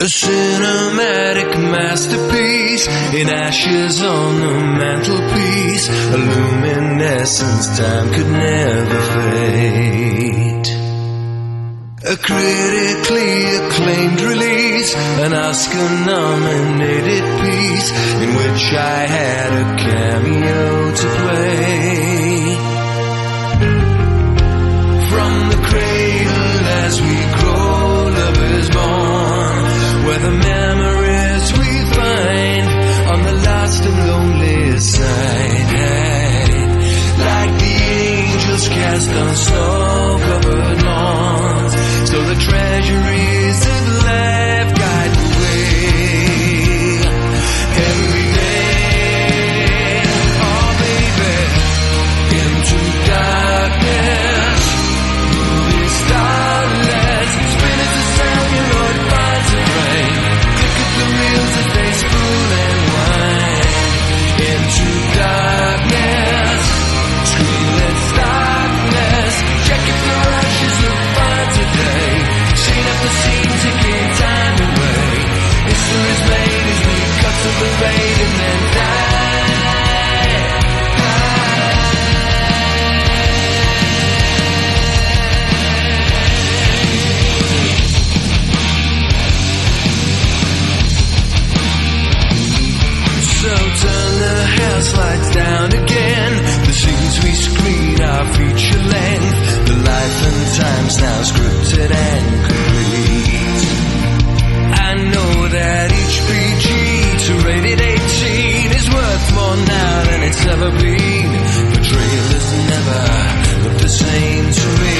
A cinematic masterpiece in ashes on the mantelpiece, a luminescence time could never fade. A critically acclaimed release, an Oscar-nominated piece in which I had a cameo to play. From the cradle as we grow, love is born, where the memories we find on the lost and lonely side, like the angels cast on snow-covered lawns, so the treasuries of life guide the way every day. Oh baby, into darkness, moving starless, spin as the sound your Lord finds a rain. Look at the wheels as they spool and wind. Into darkness, screenless darkness, check if the rushes look fine today. Shade up the scene, taking time away. History is made as we cut to the rain and then die. So turn the house lights down again. The scenes we screen are feature length. The life and times now scripted and complete. I know that each PG to rated 18 is worth more now than it's ever been. Betrayal has never looked the same to me.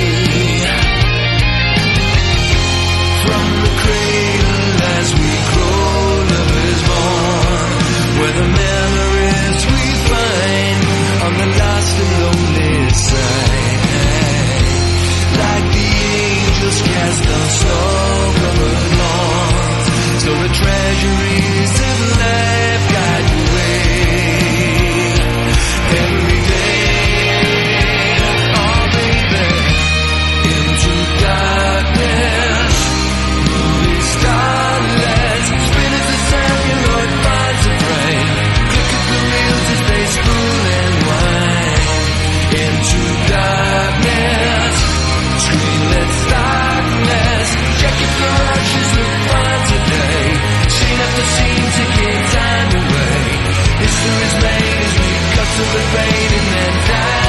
From the cradle as we grow, love is born, where the memories we find on the lost and lonely side, like the angels cast on snow-covered lawns, so the treasuries of life guide the way every day. Oh baby, into darkness, moving starless, spin as the sound your Lord finds a brain. Click at the wheels as they spool and wind. Into darkness, screenless darkness, check if the rushes look fine today. Scene after scene, taking time away. History's made as we cut to the fade and then die.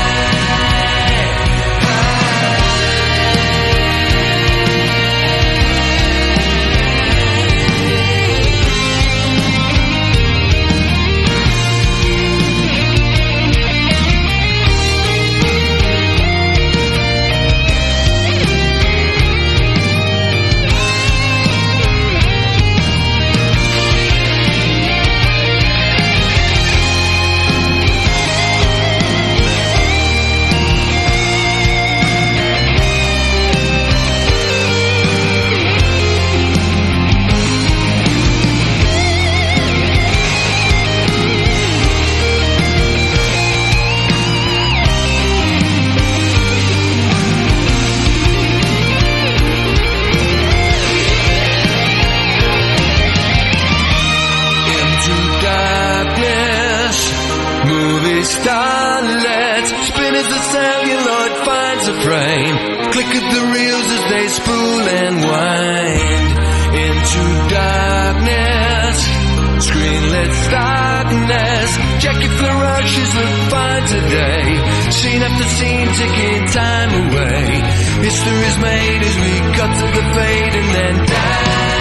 Starlet, spin as the celluloid finds a frame. Click at the reels as they spool and wind. Into darkness, screenlit darkness, check if the rushes look fine today. Scene after scene, taking time away. History's made as we cut to the fade and then die.